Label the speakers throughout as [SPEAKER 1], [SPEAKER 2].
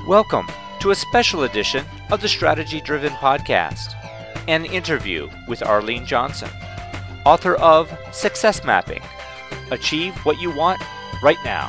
[SPEAKER 1] Welcome to a special edition of the Strategy Driven Podcast, an interview with Arlene Johnson, author of Success Mapping: Achieve What You Want Right Now.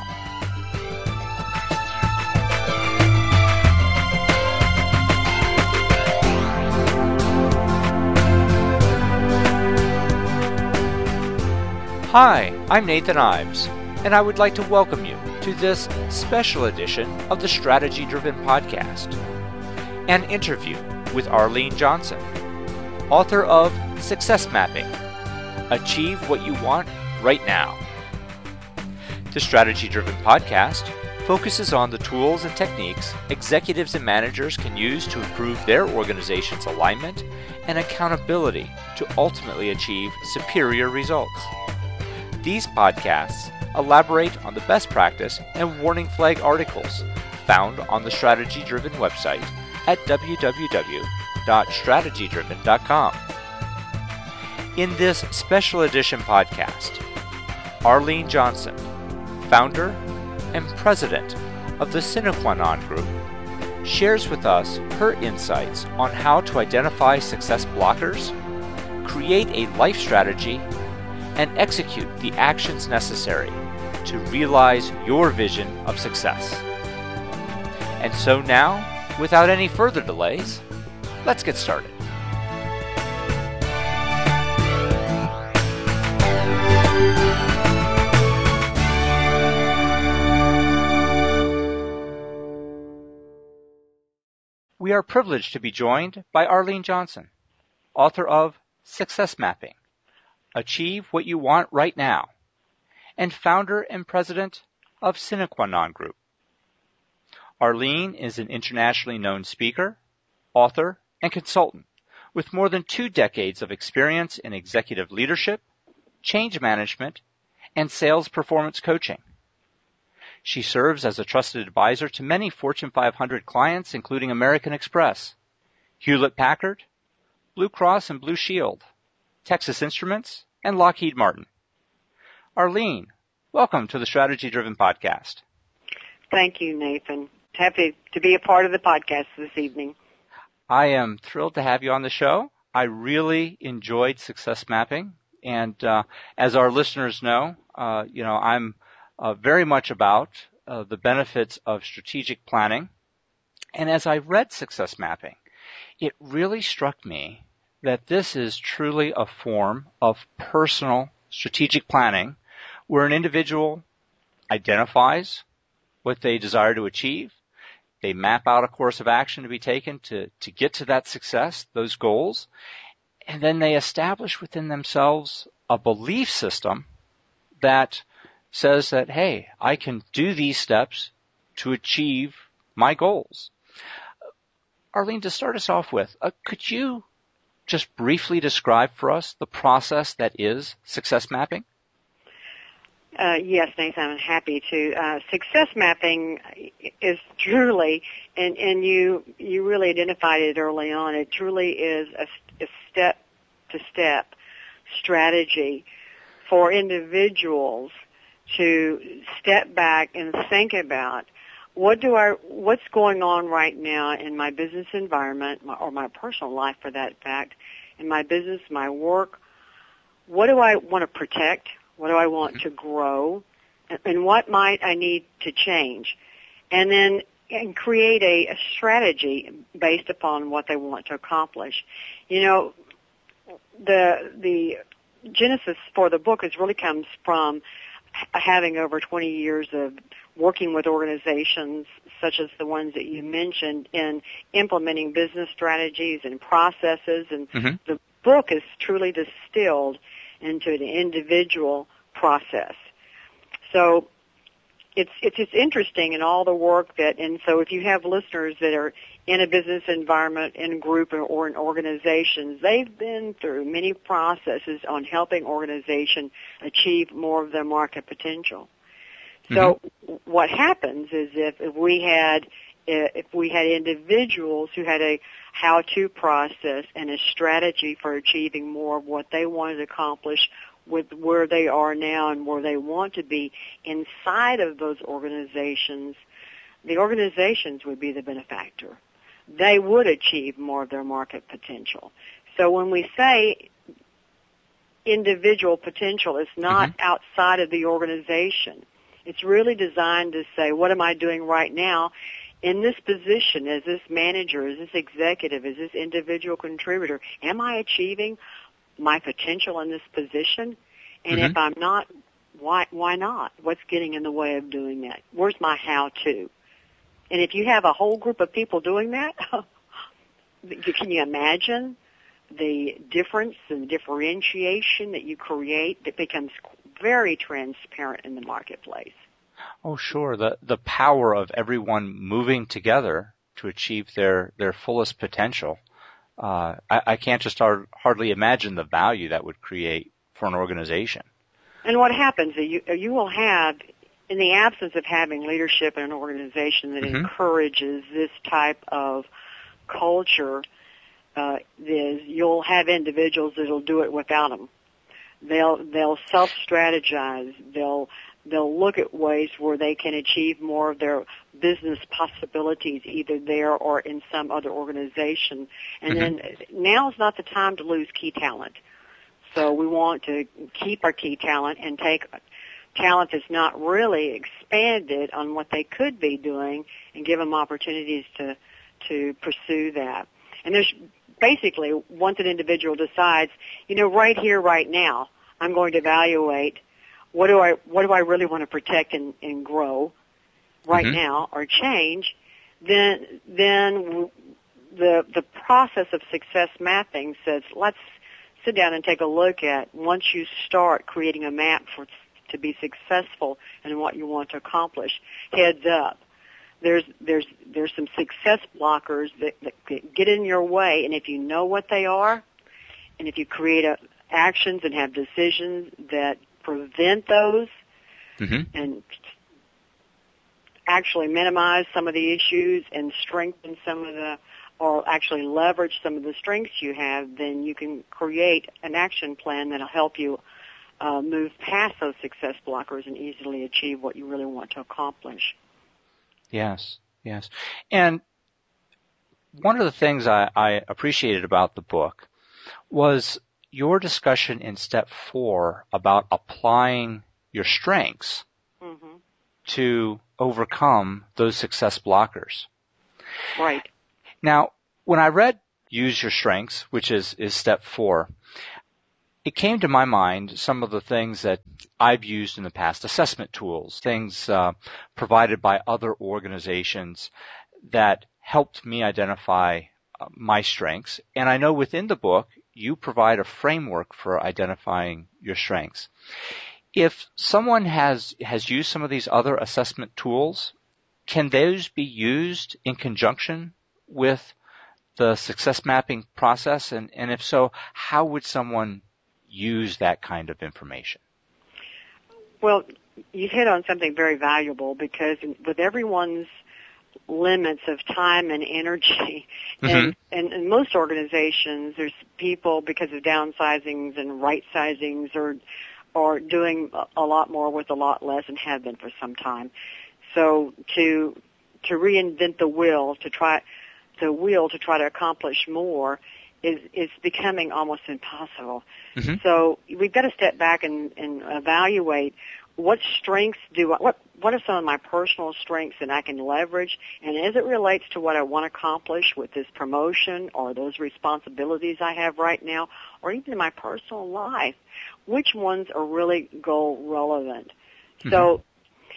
[SPEAKER 1] Hi, I'm Nathan Ives, and I would like to welcome you to this special edition of the Strategy Driven Podcast, an interview with Arlene Johnson, author of Success Mapping: Achieve What You Want Right Now. The Strategy Driven Podcast focuses on the tools and techniques executives and managers can use to improve their organization's alignment and accountability to ultimately achieve superior results. These podcasts elaborate on the best practice and warning flag articles found on the Strategy Driven website at www.strategydriven.com. In this special edition podcast, Arlene Johnson, founder and president of the Sine Qua Non Group, shares with us her insights on how to identify success blockers, create a life strategy, and execute the actions necessary to realize your vision of success. And so now, without any further delays, let's get started. We are privileged to be joined by Arlene Johnson, author of Success Mapping: Achieve What You Want Right Now, and founder and president of Sine Qua Non Group. Arlene is an internationally known speaker, author, and consultant with more than 2 decades of experience in executive leadership, change management, and sales performance coaching. She serves as a trusted advisor to many Fortune 500 clients, including American Express, Hewlett-Packard, Blue Cross and Blue Shield, Texas Instruments, and Lockheed Martin. Arlene, welcome to the Strategy Driven Podcast.
[SPEAKER 2] Thank you, Nathan. Happy to be a part of the podcast this evening.
[SPEAKER 1] I am thrilled to have you on the show. I really enjoyed Success Mapping, and as our listeners know, I'm very much about the benefits of strategic planning. And as I read Success Mapping, it really struck me that this is truly a form of personal strategic planning where an individual identifies what they desire to achieve, they map out a course of action to be taken to get to that success, those goals, and then they establish within themselves a belief system that says that, hey, I can do these steps to achieve my goals. Arlene, to start us off with, could you just briefly describe for us the process that is success mapping?
[SPEAKER 2] Yes, Nathan, I'm happy to. Success mapping is truly, and you really identified it early on, it truly is a step-to-step strategy for individuals to step back and think about what's going on right now in my business environment, or my personal life for that fact, in my business, my work. What do I want to protect? What do I want to grow? And what might I need to change? And then create a strategy based upon what they want to accomplish. You know, the genesis for the book really comes from having over 20 years of working with organizations such as the ones that you mentioned in implementing business strategies and processes, and the book is truly distilled into an individual process. So it's interesting in all the work and so if you have listeners that are in a business environment, in a group or in organizations, they've been through many processes on helping organizations achieve more of their market potential. So what happens is if we had individuals who had a how-to process and a strategy for achieving more of what they wanted to accomplish with where they are now and where they want to be inside of those organizations, the organizations would be the benefactor. They would achieve more of their market potential. So when we say individual potential, it's not outside of the organization. It's really designed to say, what am I doing right now in this position, as this manager, as this executive, as this individual contributor? Am I achieving my potential in this position? And if I'm not, why not? What's getting in the way of doing that? Where's my how-to? And if you have a whole group of people doing that, can you imagine the difference and differentiation that you create that becomes very transparent in the marketplace?
[SPEAKER 1] Oh, sure. The power of everyone moving together to achieve their fullest potential. I can't just hardly imagine the value that would create for an organization.
[SPEAKER 2] And what happens, you will have, in the absence of having leadership in an organization that encourages this type of culture, you'll have individuals that'll do it without them. They'll self-strategize. They'll look at ways where they can achieve more of their business possibilities, either there or in some other organization. And then now's not the time to lose key talent. So we want to keep our key talent and take talent that's not really expanded on what they could be doing and give them opportunities to pursue that. And there's basically, once an individual decides, right here, right now, I'm going to evaluate what do I really want to protect and grow right now or change, then the process of success mapping says, let's sit down and take a look at, once you start creating a map to be successful in what you want to accomplish, heads up. There's some success blockers that get in your way, and if you know what they are, and if you create actions and have decisions that prevent those and actually minimize some of the issues and strengthen some of the, or actually leverage some of the strengths you have, then you can create an action plan that'll help you move past those success blockers and easily achieve what you really want to accomplish.
[SPEAKER 1] Yes. And one of the things I appreciated about the book was your discussion in step 4 about applying your strengths to overcome those success blockers.
[SPEAKER 2] Right.
[SPEAKER 1] Now, when I read Use Your Strengths, which is step 4, it came to my mind some of the things that I've used in the past, assessment tools, things provided by other organizations that helped me identify my strengths. And I know within the book, you provide a framework for identifying your strengths. If someone has used some of these other assessment tools, can those be used in conjunction with the success mapping process? And if so, how would someone use that kind of information?
[SPEAKER 2] Well, you've hit on something very valuable, because with everyone's limits of time and energy, and in most organizations, there's people, because of downsizings and right-sizings, or doing a lot more with a lot less, and have been for some time. So to reinvent the wheel to try to accomplish more is becoming almost impossible. So we've got to step back and evaluate what strengths what are some of my personal strengths that I can leverage, and as it relates to what I want to accomplish with this promotion or those responsibilities I have right now, or even in my personal life, which ones are really goal relevant. So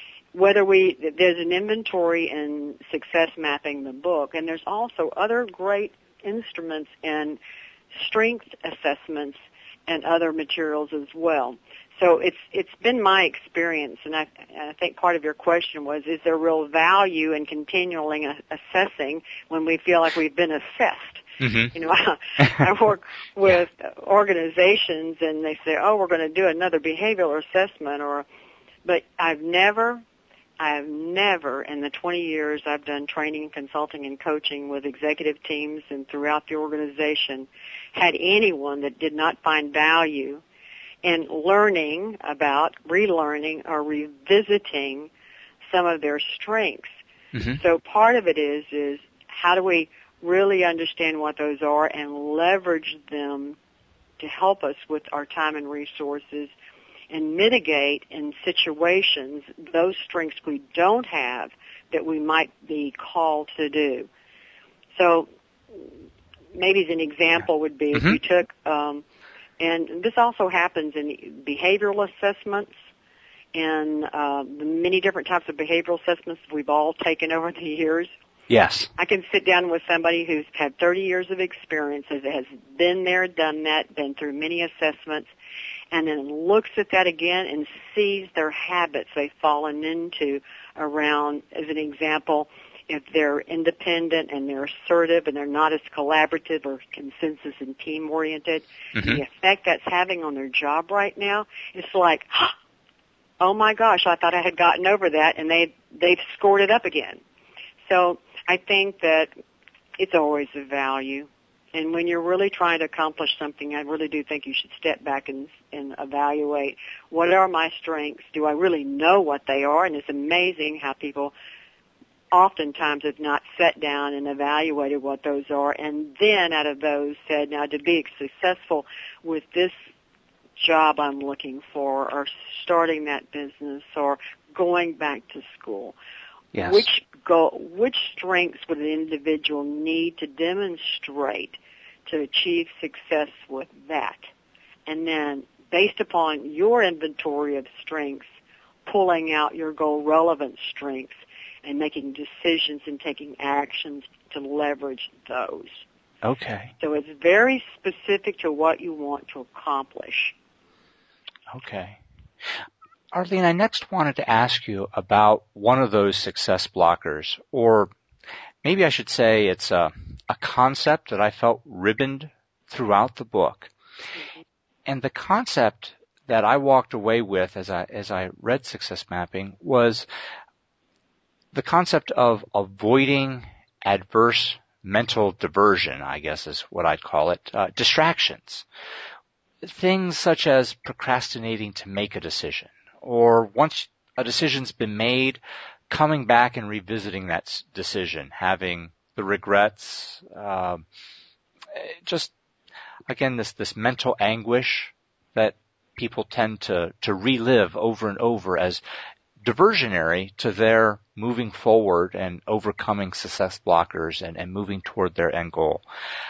[SPEAKER 2] there's an inventory in Success Mapping, the book, and there's also other great instruments and strength assessments and other materials as well. So it's been my experience, and I think part of your question was, is there real value in continually assessing when we feel like we've been assessed? I work with organizations, and they say, oh, we're going to do another behavioral assessment, but I've never, in the 20 years I've done training, consulting, and coaching with executive teams and throughout the organization, had anyone that did not find value in learning about, relearning, or revisiting some of their strengths
[SPEAKER 1] Mm-hmm.
[SPEAKER 2] So part of it is how do we really understand what those are and leverage them to help us with our time and resources and mitigate in situations those strengths we don't have that we might be called to do. So maybe as an example would be if you took, and this also happens in behavioral assessments and the many different types of behavioral assessments we've all taken over the years.
[SPEAKER 1] Yes.
[SPEAKER 2] I can sit down with somebody who's had 30 years of experience, has been there, done that, been through many assessments, and then looks at that again and sees their habits they've fallen into around, as an example, if they're independent and they're assertive and they're not as collaborative or consensus and team-oriented, the effect that's having on their job right now, it's like, oh my gosh, I thought I had gotten over that, and they've scored it up again. So I think that it's always a value. And when you're really trying to accomplish something, I really do think you should step back and evaluate, what are my strengths? Do I really know what they are? And it's amazing how people oftentimes have not sat down and evaluated what those are, and then out of those said, now to be successful with this job I'm looking for, or starting that business, or going back to school.
[SPEAKER 1] Yes.
[SPEAKER 2] Which strengths would an individual need to demonstrate to achieve success with that? And then, based upon your inventory of strengths, pulling out your goal-relevant strengths and making decisions and taking actions to leverage those.
[SPEAKER 1] Okay.
[SPEAKER 2] So it's very specific to what you want to accomplish.
[SPEAKER 1] Okay. Arlene, I next wanted to ask you about one of those success blockers, or maybe I should say it's a concept that I felt ribboned throughout the book. And the concept that I walked away with as I read Success Mapping was the concept of avoiding adverse mental diversion, I guess is what I'd call it, distractions. Things such as procrastinating to make a decision, or once a decision's been made, coming back and revisiting that decision, having the regrets, just, again, this mental anguish that people tend to relive over and over as diversionary to their moving forward and overcoming success blockers and moving toward their end goal.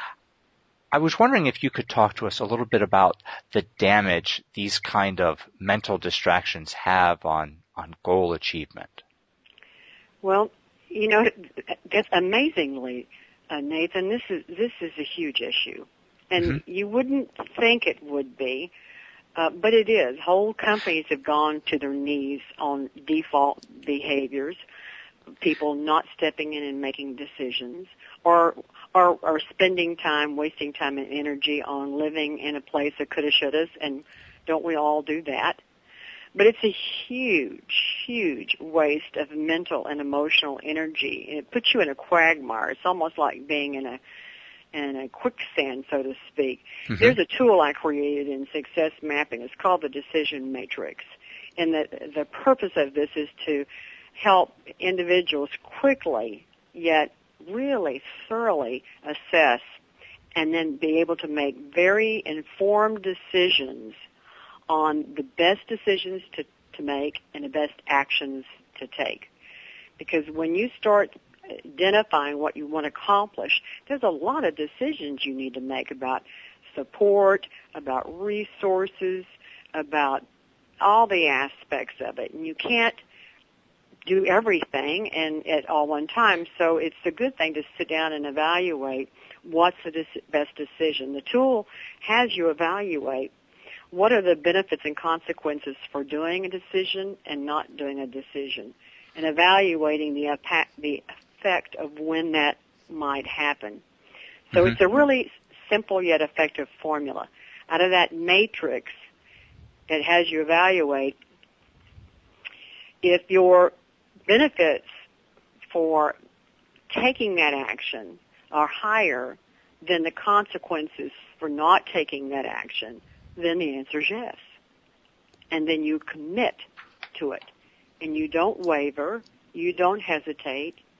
[SPEAKER 1] I was wondering if you could talk to us a little bit about the damage these kind of mental distractions have on goal achievement.
[SPEAKER 2] Well, that's amazingly, Nathan, this is a huge issue. And you wouldn't think it would be, but it is. Whole companies have gone to their knees on default behaviors, people not stepping in and making decisions, or spending time, wasting time and energy on living in a place that coulda, shouldas, and don't we all do that? But it's a huge, huge waste of mental and emotional energy. And it puts you in a quagmire. It's almost like being in a quicksand, so to speak. There's a tool I created in Success Mapping. It's called the Decision Matrix. And the purpose of this is to help individuals quickly, yet really thoroughly assess and then be able to make very informed decisions on the best decisions to make and the best actions to take. Because when you start identifying what you want to accomplish, there's a lot of decisions you need to make about support, about resources, about all the aspects of it. And you can't do everything and at all one time. So it's a good thing to sit down and evaluate what's the best decision. The tool has you evaluate what are the benefits and consequences for doing a decision and not doing a decision, and evaluating the effect of when that might happen. So it's a really simple yet effective formula. Out of that matrix that has you evaluate, if your benefits for taking that action are higher than the consequences for not taking that action, then the answer is yes. And then you commit to it. And you don't waver, you don't hesitate,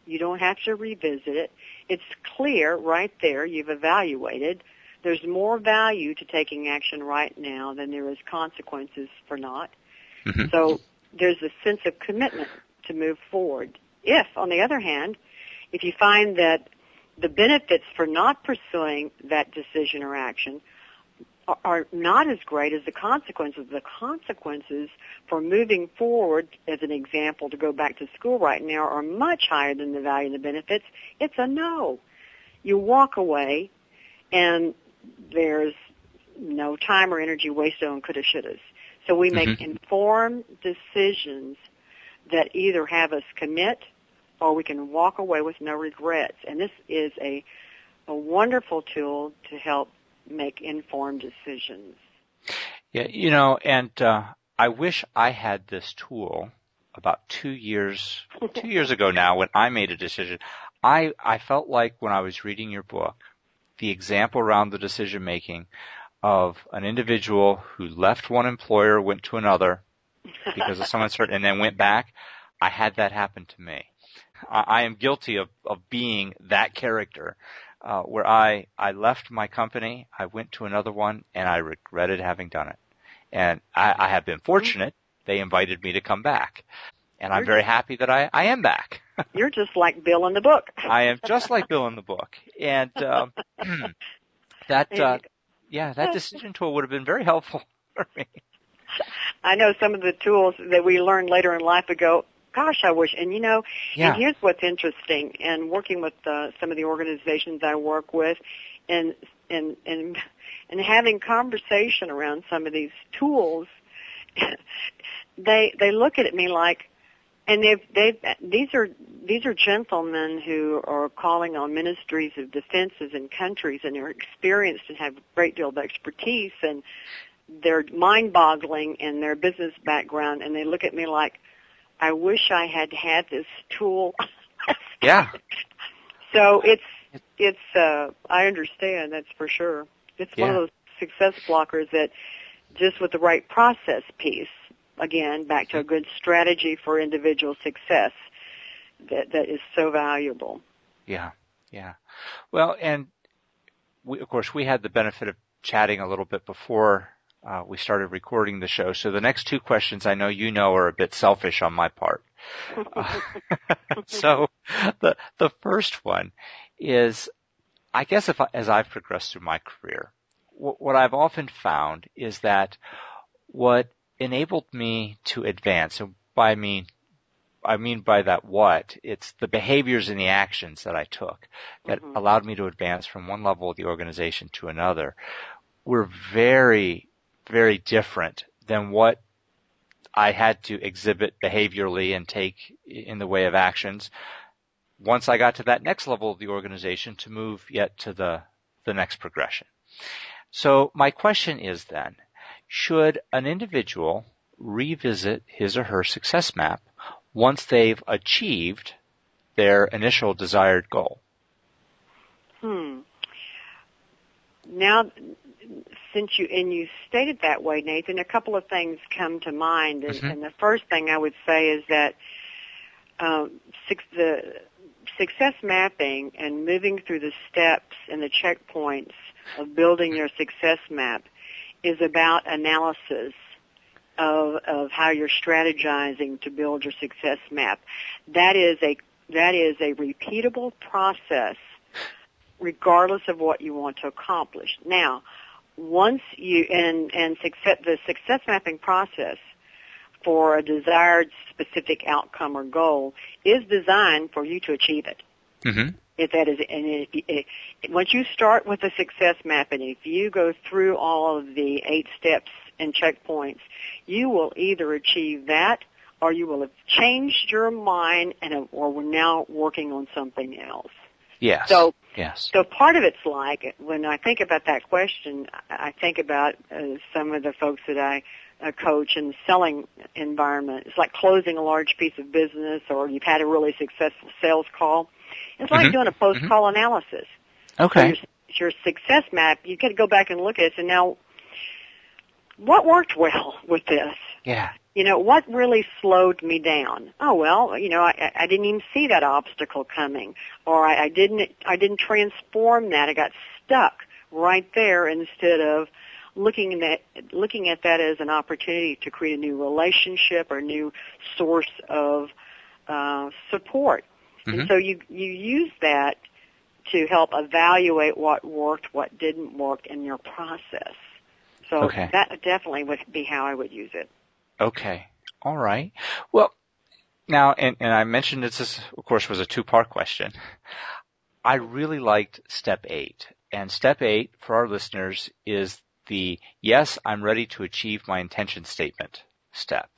[SPEAKER 2] You don't have to revisit it. It's clear right there. You've evaluated. There's more value to taking action right now than there is consequences for not.
[SPEAKER 1] Mm-hmm.
[SPEAKER 2] So there's a sense of commitment to move forward. If, on the other hand, if you find that the benefits for not pursuing that decision or action are not as great as the consequences for moving forward, as an example, to go back to school right now, are much higher than the value and the benefits, it's a no. You walk away, and there's no time or energy wasted on coulda, shouldas. So we make informed decisions that either have us commit or we can walk away with no regrets. And this is a wonderful tool to help make informed decisions.
[SPEAKER 1] Yeah, and I wish I had this tool about 2 years ago now when I made a decision. I felt like when I was reading your book, the example around the decision making of an individual who left one employer, went to another because of some uncertainty, and then went back, I had that happen to me. I am guilty of being that character, where I left my company, I went to another one, and I regretted having done it. And I have been fortunate. They invited me to come back. And I'm very happy that I am back.
[SPEAKER 2] You're just like Bill in the book.
[SPEAKER 1] I am just like Bill in the book. And that decision tool would have been very helpful for me.
[SPEAKER 2] I know some of the tools that we learned later in life ago, gosh, I wish. And, and here's what's interesting. And working with some of the organizations I work with and having conversation around some of these tools, they look at me like, and these are gentlemen who are calling on ministries of defenses and countries, and they're experienced and have a great deal of expertise, and they're mind-boggling in their business background, and they look at me like, I wish I had had this tool.
[SPEAKER 1] Yeah.
[SPEAKER 2] So it's I understand, that's for sure. It's one of those success blockers that just with the right process piece, again, back to a good strategy for individual success, that is so valuable.
[SPEAKER 1] Yeah. Well, and of course, we had the benefit of chatting a little bit before we started recording the show. So the next two questions I know are a bit selfish on my part. So the first one is, I guess as I've progressed through my career, what I've often found is that what enabled me to advance, and I mean by that it's the behaviors and the actions that I took that allowed me to advance from one level of the organization to another, were very, very different than what I had to exhibit behaviorally and take in the way of actions once I got to that next level of the organization to move yet to the next progression. So my question is then, should an individual revisit his or her success map once they've achieved their initial desired goal?
[SPEAKER 2] Now, since you stated that way, Nathan, a couple of things come to mind, and the first thing I would say is that the success mapping and moving through the steps and the checkpoints of building your success map is about analysis of how you're strategizing to build your success map. That is a repeatable process regardless of what you want to accomplish. Now, once you the success mapping process for a desired specific outcome or goal is designed for you to achieve it. If that is, and once you start with a success map, and if you go through all of the 8 steps and checkpoints, you will either achieve that, or you will have changed your mind, or we're now working on something else.
[SPEAKER 1] Yes.
[SPEAKER 2] So part of it's like, when I think about that question, I think about some of the folks that I coach in the selling environment. It's like closing a large piece of business, or you've had a really successful sales call. It's like doing a post-call analysis.
[SPEAKER 1] Okay.
[SPEAKER 2] So your success map, you got to go back and look at it. And now, what worked well with this?
[SPEAKER 1] Yeah.
[SPEAKER 2] what really slowed me down? Oh, well, I didn't even see that obstacle coming, or I didn't transform that. I got stuck right there instead of looking at that as an opportunity to create a new relationship or a new source of support.
[SPEAKER 1] Mm-hmm.
[SPEAKER 2] And so you use that to help evaluate what worked, what didn't work in your process. So
[SPEAKER 1] Okay.
[SPEAKER 2] that definitely would be how I would use it.
[SPEAKER 1] Okay. All right. Well, now, and I mentioned this, of course, was a two-part question. I really liked step 8. And step 8 for our listeners is the yes, I'm ready to achieve my intention statement step.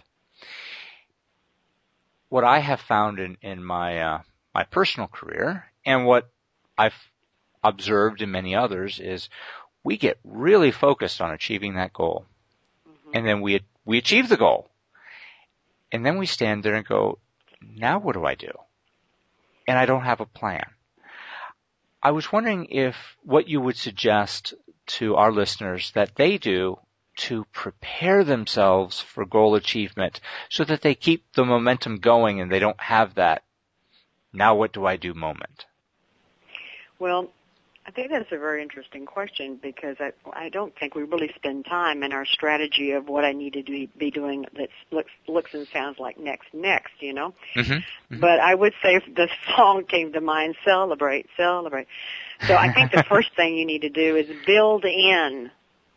[SPEAKER 1] What I have found in my my personal career and what I've observed in many others is we get really focused on achieving that goal. Mm-hmm. And then we achieve the goal. And then we stand there and go, now what do I do? And I don't have a plan. I was wondering if what you would suggest to our listeners that they do to prepare themselves for goal achievement so that they keep the momentum going and they don't have that now what do I do moment.
[SPEAKER 2] Well, I think that's a very interesting question because I don't think we really spend time in our strategy of what I need to be doing that looks and sounds like next, Mm-hmm. Mm-hmm. But I would say if the song came to mind, celebrate. So I think the first thing you need to do is build in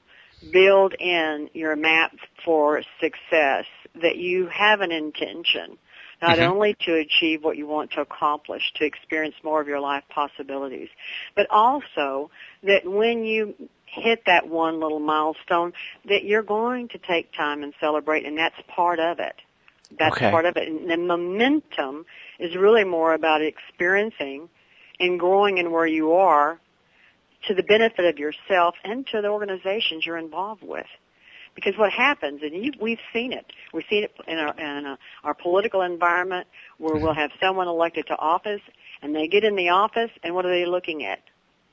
[SPEAKER 2] your map for success, that you have an intention, not mm-hmm. only to achieve what you want to accomplish, to experience more of your life possibilities, but also that when you hit that one little milestone, that you're going to take time and celebrate, and that's part of it. That's okay. Part of it. And the momentum is really more about experiencing and growing in where you are to the benefit of yourself and to the organizations you're involved with. Because what happens, and we've seen it in our political environment where we'll have someone elected to office, and they get in the office, and what are they looking at?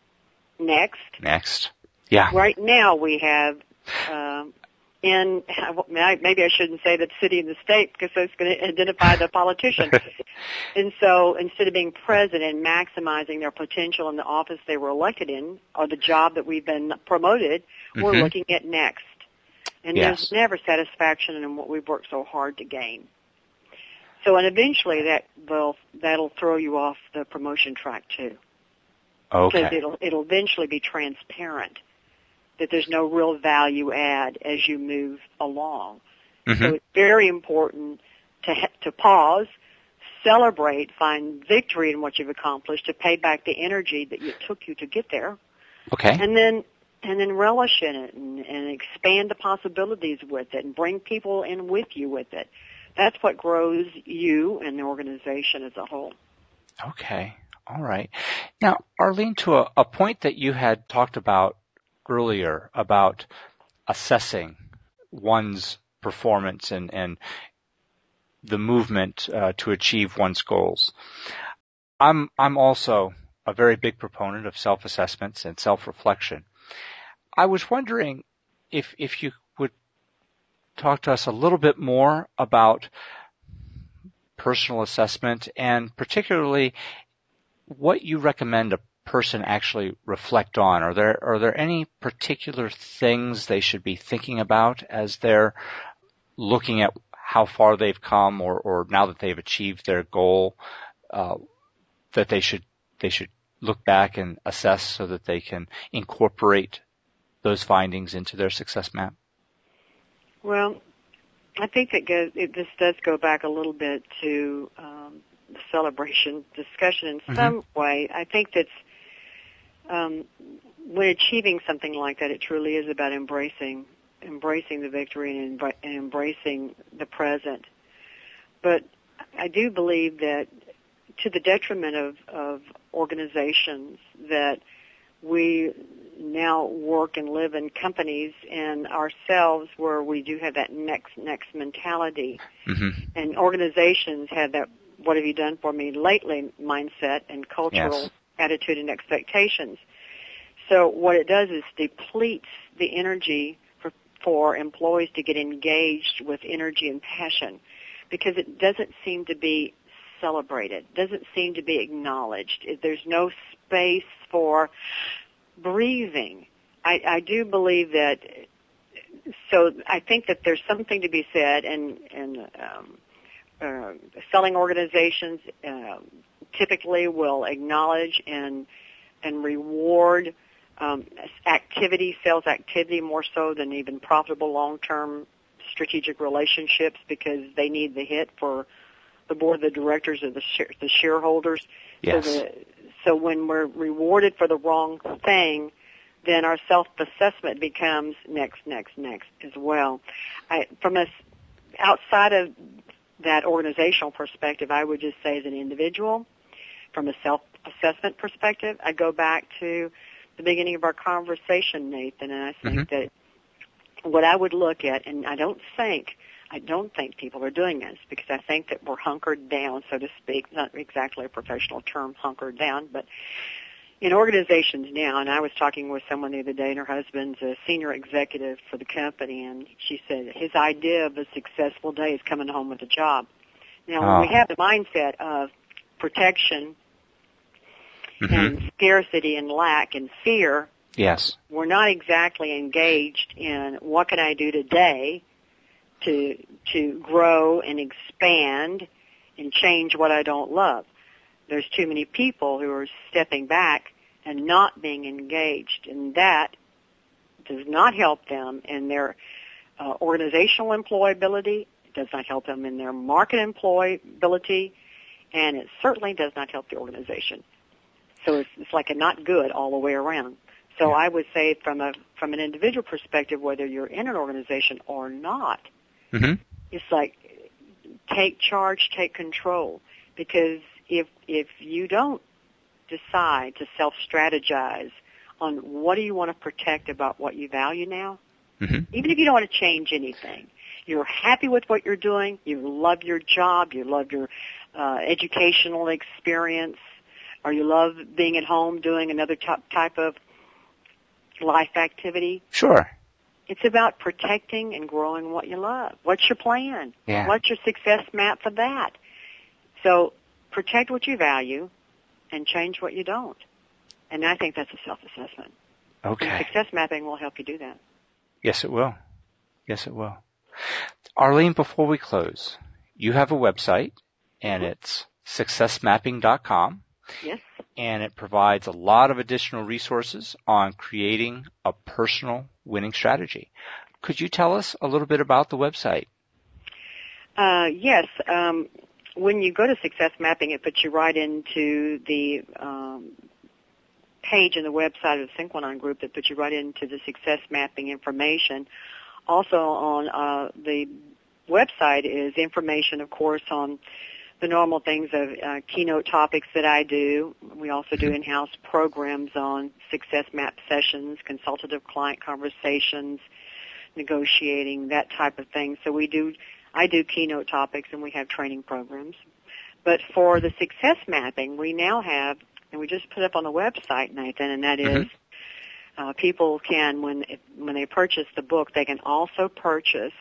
[SPEAKER 2] Next.
[SPEAKER 1] Yeah.
[SPEAKER 2] Right now we have, maybe I shouldn't say the city and the state because that's going to identify the politician. And so instead of being present and maximizing their potential in the office they were elected in or the job that we've been promoted, mm-hmm. we're looking at next. And yes. There's never satisfaction in what we've worked so hard to gain. So, and eventually that'll throw you off the promotion track too.
[SPEAKER 1] Okay.
[SPEAKER 2] Because it'll eventually be transparent that there's no real value add as you move along. Mm-hmm. So it's very important to pause, celebrate, find victory in what you've accomplished, to pay back the energy that it took you to get there.
[SPEAKER 1] Okay.
[SPEAKER 2] And then relish in it and expand the possibilities with it and bring people in with you with it. That's what grows you and the organization as a whole.
[SPEAKER 1] Okay. All right. Now, Arlene, to a point that you had talked about earlier about assessing one's performance and the movement to achieve one's goals. I'm also a very big proponent of self-assessments and self-reflection. I was wondering if you would talk to us a little bit more about personal assessment and particularly what you recommend a person actually reflect on. Are there any particular things they should be thinking about as they're looking at how far they've come or now that they've achieved their goal that they should look back and assess so that they can incorporate those findings into their success map?
[SPEAKER 2] Well, I think this does go back a little bit to the celebration discussion in mm-hmm. some way. I think that's when achieving something like that, it truly is about embracing the victory and embracing the present. But I do believe that to the detriment of organizations that we now work and live in companies and ourselves where we do have that next mentality. Mm-hmm. And organizations have that what have you done for me lately mindset and cultural yes. attitude and expectations. So what it does is depletes the energy for employees to get engaged with energy and passion, because it doesn't seem to be celebrated, doesn't seem to be acknowledged. There's no space for breathing. I do believe that, so I think that there's something to be said, and selling organizations typically will acknowledge and reward sales activity more so than even profitable long-term strategic relationships, because they need the hit for the board of directors or the shareholders.
[SPEAKER 1] Yes.
[SPEAKER 2] So when we're rewarded for the wrong thing, then our self-assessment becomes next as well. From outside of that organizational perspective, I would just say as an individual, from a self-assessment perspective, I go back to the beginning of our conversation, Nathan, and I think that what I would look at, and I don't think people are doing this, because I think that we're hunkered down, so to speak, not exactly a professional term, hunkered down, but in organizations now, and I was talking with someone the other day, and her husband's a senior executive for the company, and she said his idea of a successful day is coming home with a job. Now, when we have the mindset of protection and scarcity and lack and fear,
[SPEAKER 1] yes,
[SPEAKER 2] we're not exactly engaged in what can I do today to grow and expand and change what I don't love. There's too many people who are stepping back and not being engaged, and that does not help them in their organizational employability. It does not help them in their market employability, and it certainly does not help the organization. So it's like a not good all the way around. So I would say from an individual perspective, whether you're in an organization or not, it's like take charge, take control, because if you don't decide to self-strategize on what do you want to protect about what you value now, even if you don't want to change anything, you're happy with what you're doing, you love your job, you love your educational experience, or you love being at home doing another type of life activity.
[SPEAKER 1] Sure.
[SPEAKER 2] It's about protecting and growing what you love. What's your plan?
[SPEAKER 1] Yeah.
[SPEAKER 2] What's your success map for that? So protect what you value and change what you don't. And I think that's a self-assessment.
[SPEAKER 1] Okay.
[SPEAKER 2] And success mapping will help you do that.
[SPEAKER 1] Yes, it will. Yes, it will. Arlene, before we close, you have a website, and it's successmapping.com.
[SPEAKER 2] Yes.
[SPEAKER 1] And it provides a lot of additional resources on creating a personal winning strategy. Could you tell us a little bit about the website?
[SPEAKER 2] Yes. When you go to Success Mapping, it puts you right into the page in the website of the Synchronize Group that puts you right into the Success Mapping information. Also on the website is information, of course, on the normal things of keynote topics that I do. We also do in-house programs on success map sessions, consultative client conversations, negotiating, that type of thing. So I do keynote topics, and we have training programs. But for the success mapping, we now have, and we just put up on the website, Nathan, and that is people can, when they purchase the book, they can also purchase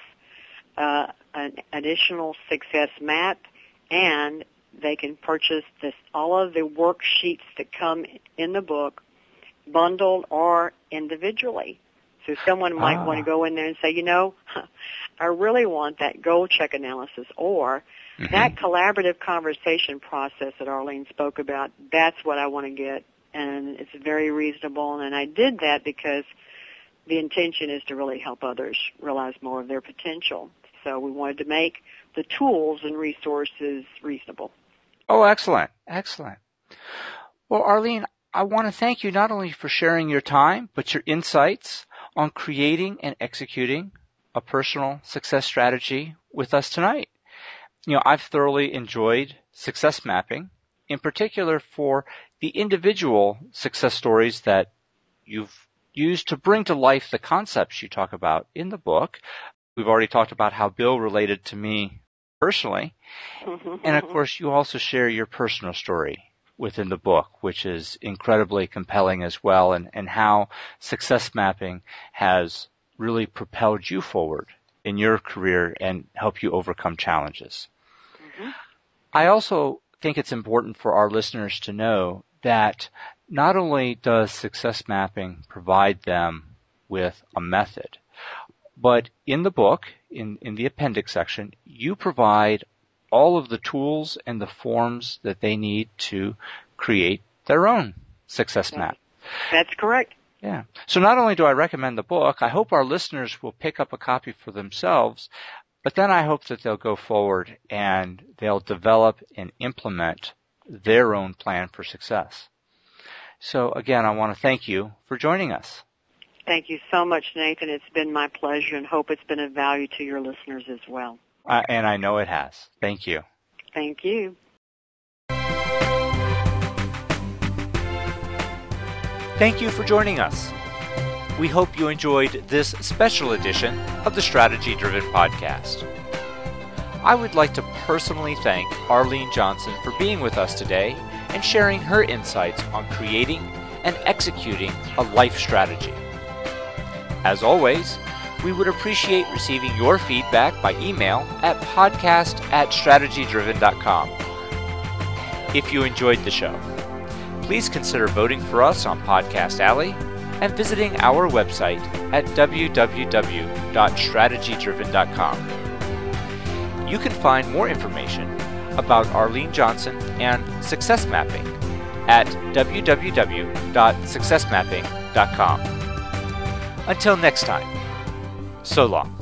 [SPEAKER 2] an additional success map, and they can purchase all of the worksheets that come in the book, bundled or individually. So someone might want to go in there and say, I really want that goal check analysis, or that collaborative conversation process that Arlene spoke about, that's what I want to get, and it's very reasonable. And I did that because the intention is to really help others realize more of their potential. So we wanted to make the tools and resources reasonable.
[SPEAKER 1] Oh, excellent. Excellent. Well, Arlene, I want to thank you not only for sharing your time, but your insights on creating and executing a personal success strategy with us tonight. I've thoroughly enjoyed success mapping, in particular for the individual success stories that you've used to bring to life the concepts you talk about in the book. We've already talked about how Bill related to me personally. And, of course, you also share your personal story within the book, which is incredibly compelling as well, and how success mapping has really propelled you forward in your career and helped you overcome challenges. Mm-hmm. I also think it's important for our listeners to know that not only does success mapping provide them with a method, but in the book, in the appendix section, you provide all of the tools and the forms that they need to create their own success map.
[SPEAKER 2] That's correct.
[SPEAKER 1] Yeah. So not only do I recommend the book, I hope our listeners will pick up a copy for themselves, but then I hope that they'll go forward and they'll develop and implement their own plan for success. So again, I want to thank you for joining us.
[SPEAKER 2] Thank you so much, Nathan. It's been my pleasure and hope it's been of value to your listeners as well.
[SPEAKER 1] And I know it has. Thank you.
[SPEAKER 2] Thank you.
[SPEAKER 1] Thank you for joining us. We hope you enjoyed this special edition of the Strategy Driven Podcast. I would like to personally thank Arlene Johnson for being with us today and sharing her insights on creating and executing a life strategy. As always, we would appreciate receiving your feedback by email at podcast@strategydriven.com. If you enjoyed the show, please consider voting for us on Podcast Alley and visiting our website at www.strategydriven.com. You can find more information about Arlene Johnson and success mapping at www.successmapping.com. Until next time, so long.